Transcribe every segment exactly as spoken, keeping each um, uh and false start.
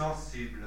sensible.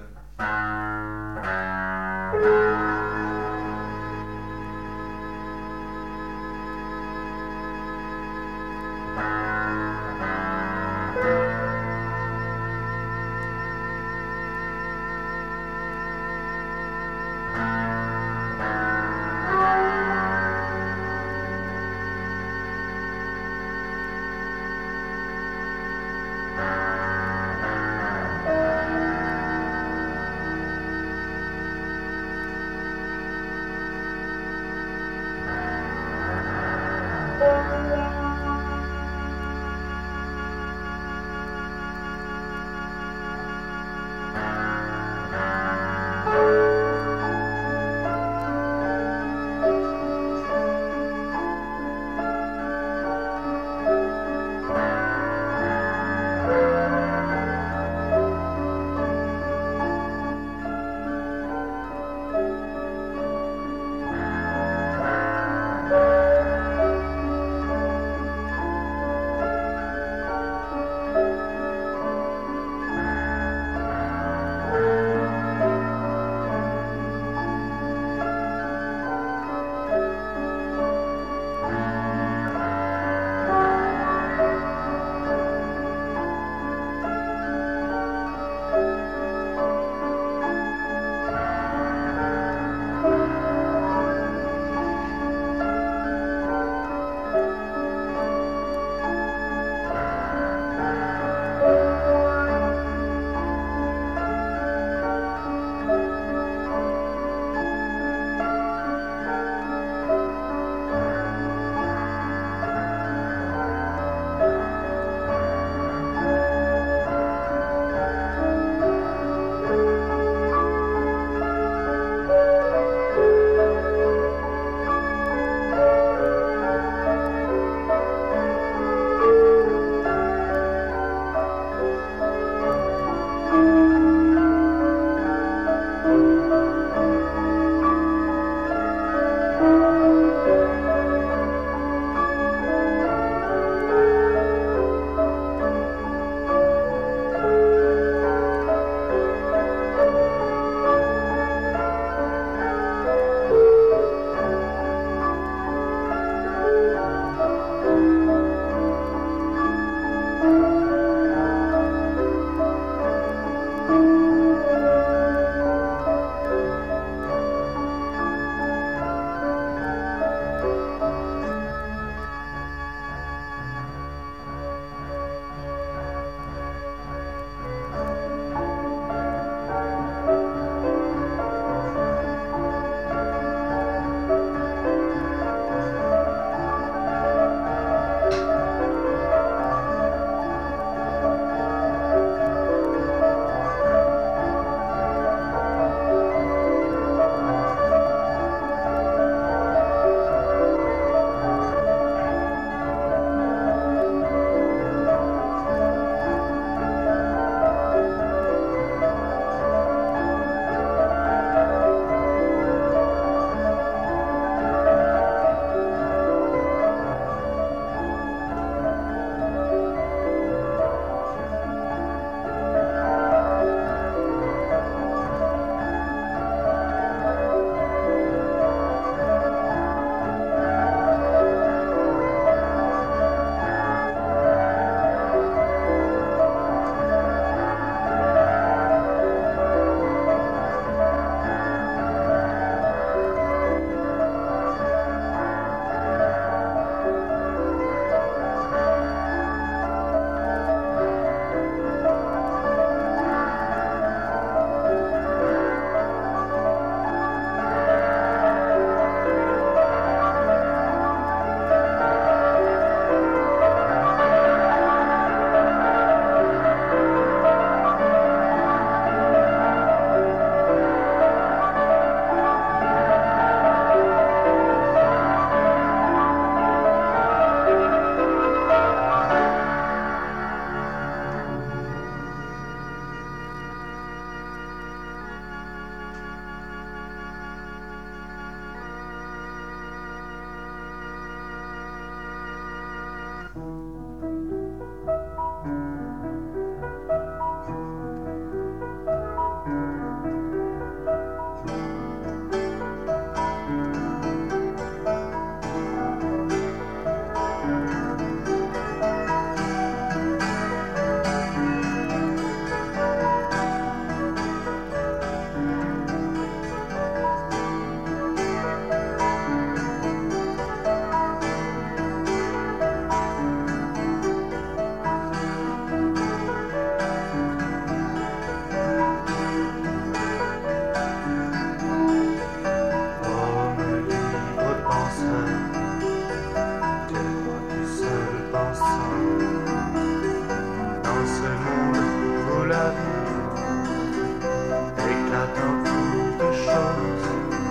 où la vie éclate en toutes choses.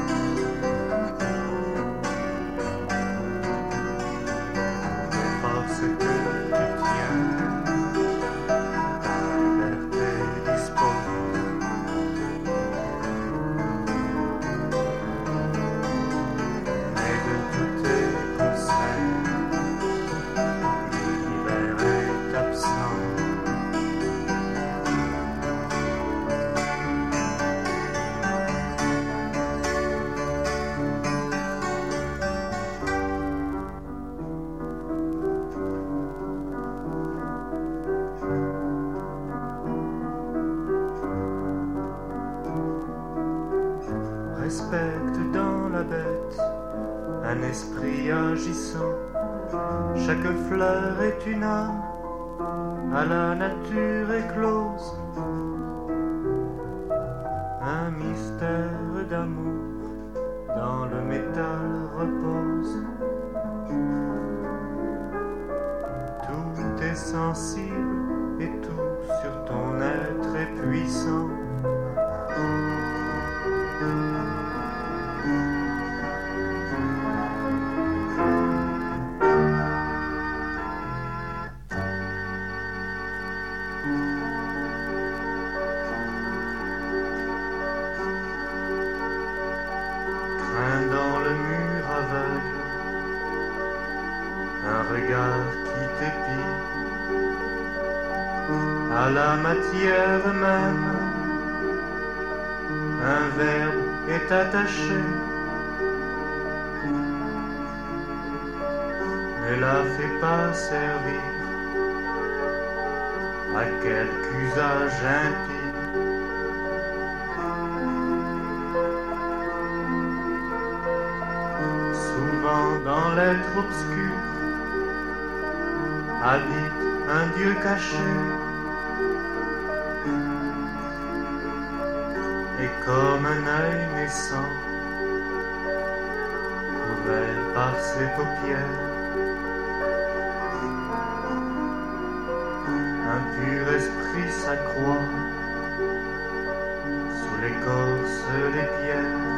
Les forces que tu tiens, ta liberté dispose. Mais de tous tes conseils, l'univers est absent. Respecte dans la bête un esprit agissant. Chaque fleur est une âme à la nature éclose. Un mystère d'amour dans le métal repose. Tout est sensible et tout sur ton être est puissant. Traîne dans le mur aveugle un regard qui t'épie à la matière même. Un verbe est attaché. Ne la fais pas servir à quelque usage impie. Souvent dans l'être obscur habite un Dieu caché. Et comme un œil naissant, couvert par ses paupières, un pur esprit s'accroît sous l'écorce des pierres.